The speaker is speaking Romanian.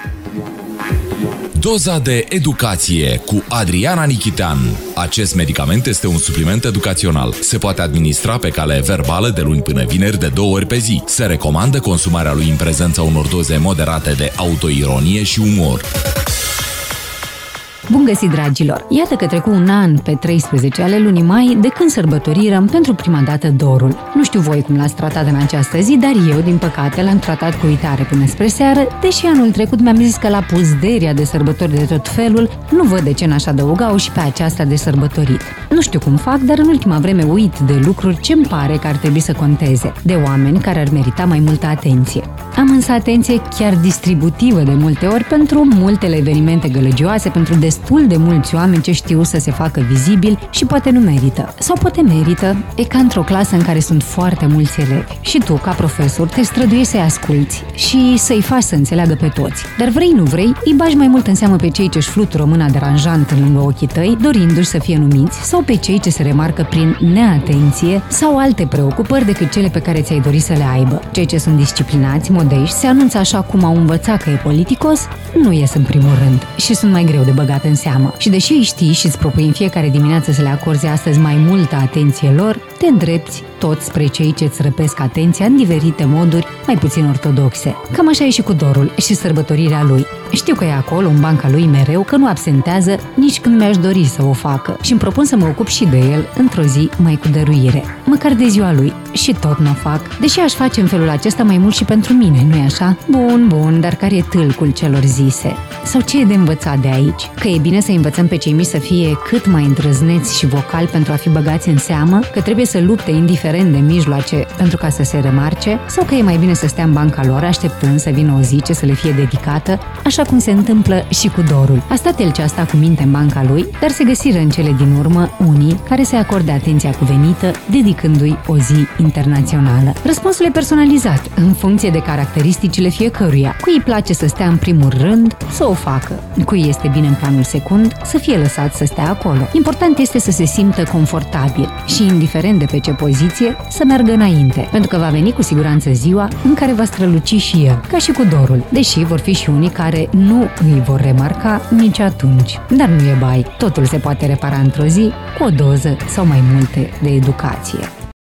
Doza de educație cu Adriana Nichitean. Acest medicament este un supliment educațional. Se poate administra pe cale verbală de luni până vineri de 2 ori pe zi. Se recomandă consumarea lui în prezența unor doze moderate de autoironie și umor. Bun găsit, dragilor! Iată că trecu un an pe 13 ale lunii mai de când sărbătorirăm pentru prima dată dorul. Nu știu voi cum l-ați tratat în această zi, dar eu, din păcate, l-am tratat cu uitare până spre seară, deși anul trecut mi-am zis că la puzderia de sărbători de tot felul, nu văd de ce n-aș adăuga-o și pe aceasta de sărbătorit. Nu știu cum fac, dar în ultima vreme uit de lucruri ce-mi pare că ar trebui să conteze, de oameni care ar merita mai multă atenție. Am însă atenție chiar distributivă de multe ori pentru multele evenimente gălăgioase, pentru destul de mulți oameni ce știu să se facă vizibili și poate nu merită. Sau poate merită, e ca într-o clasă în care sunt foarte mulți elevi. Și tu, ca profesor, te străduiești să-i asculți și să-i faci să înțeleagă pe toți. Dar vrei, nu vrei, îi bagi mai mult în seamă pe cei ce-și flutură mâna deranjant în lângă ochii tăi, dorindu-și să fie numiți, sau pe cei ce se remarcă prin neatenție sau alte preocupări decât cele pe care ți-ai dori să le aibă. Cei ce sunt disciplinați, modești, se anunță așa cum au învățat că e politicos, nu ies în primul rând și sunt mai greu de băgat în seamă. Și deși îi știi și îți propui în fiecare dimineață să le acorzi astăzi mai multă atenție lor, te îndrepți tot spre cei ce îți răpesc atenția în diferite moduri mai puțin ortodoxe. Cam așa e și cu dorul și sărbătorirea lui. Știu că e acolo, în banca lui mereu, că nu absentează nici când mi-aș dori să o facă și îmi propun să mă ocup și de el într-o zi mai cu dăruire. Măcar de ziua lui. Și tot n-o fac. Deși aș face în felul acesta mai mult și pentru mine, nu-i așa? Bun, dar care e tâlcul celor zise? Sau ce e de învățat de aici? Că e bine să învățăm pe cei mici să fie cât mai îndrăzneți și vocali pentru a fi băgați în seamă, că trebuie să lupte indiferent de mijloace pentru ca să se remarce, sau că e mai bine să stea în banca lor așteptând să vină o zi ce să le fie dedicată, așa cum se întâmplă și cu dorul. A stat el ce a stat cu minte în banca lui, dar se găsiră în cele din urmă unii care să-i acorde atenția cuvenită, dedicându-i o zi internațională. Răspunsul e personalizat, în funcție de caracteristicile fiecăruia. Cui îi place să stea în primul rând, să o facă. Cui este bine în planul secund, să fie lăsat să stea acolo. Important este să se simtă confortabil și, indiferent de pe ce poziție, să meargă înainte, pentru că va veni cu siguranță ziua în care va străluci și el, ca și cu dorul, deși vor fi și unii care nu îi vor remarca nici atunci. Dar nu e bai, totul se poate repara într-o zi cu o doză sau mai multe de educație.